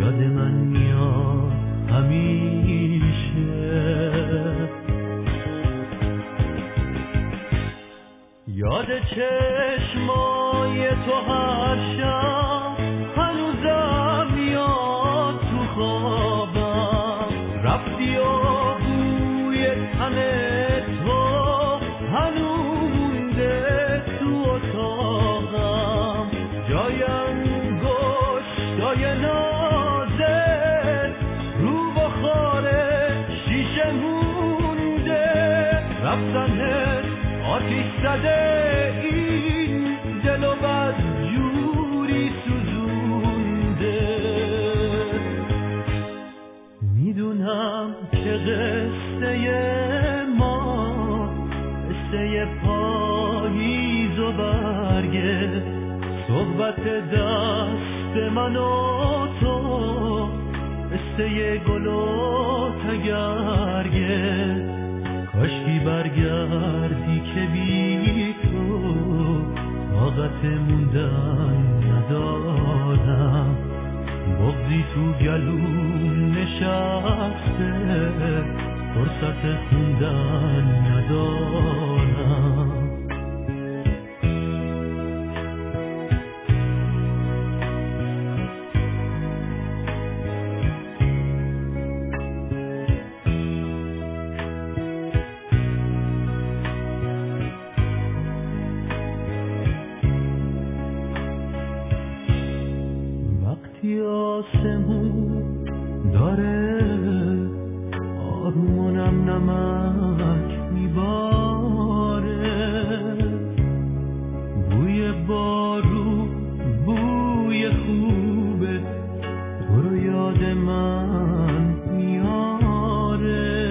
یاد من میاد همیشه، یاد چشمای تو هر شب هنوزم میاد تو خوابم، رفتی و بوی تن تو هنوز مونده تو اتاقم، جای انگشتای نازت رو بخار شیشه مونده، رفتنت آتیش زده این دلو بد جوری سوزونده، میدونم که قصه ما قصه پاییز و برگه، صحبت دست من و تو قصه گل و تگرگه، کاشکی برگردی که بی تو طاقت موندن ندارم، بغضی تو گلوم نشسته فرصت خوندن ندارم. وقتی آسمون داره آرومونم نمک میباره، بوی بارو بوی خوبه تو رو یاد من میاره،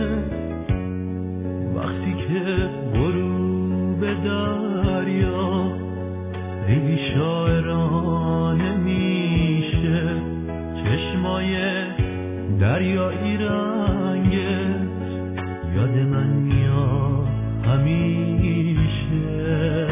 وقتی که غروب دریا خیلی شاعرانه میشه، چشمای دریایی رنگت یاد من میاد همیشه،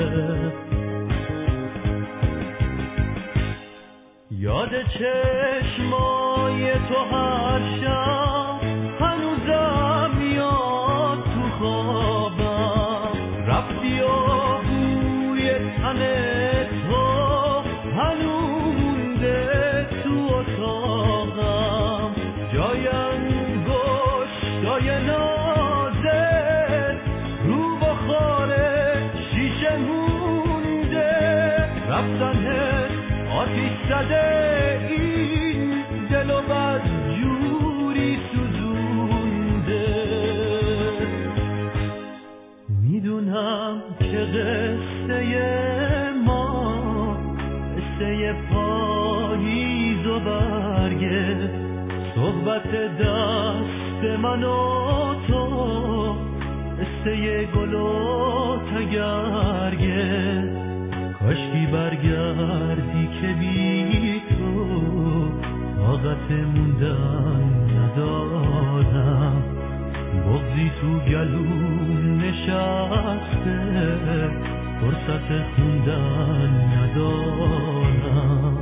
یاد چشمای تو هر شب هنوزم میاد تو خوابم، رفتی و بوی تن تو هنوز مونده تو اتاقم، جای انگشتای نازت رو بخار شیشه مونده، رفتنت آتیش زده این دلو بد جوری سوزونده، میدونم که قصه ما قصه پاییز و برگه، صحبت دست من و تو قصه گل و تگرگه، کاشکی برگردی که بی تو طاقت موندن ندارم، بغضی تو گلوم نشسته فرصت خوندن ندارم.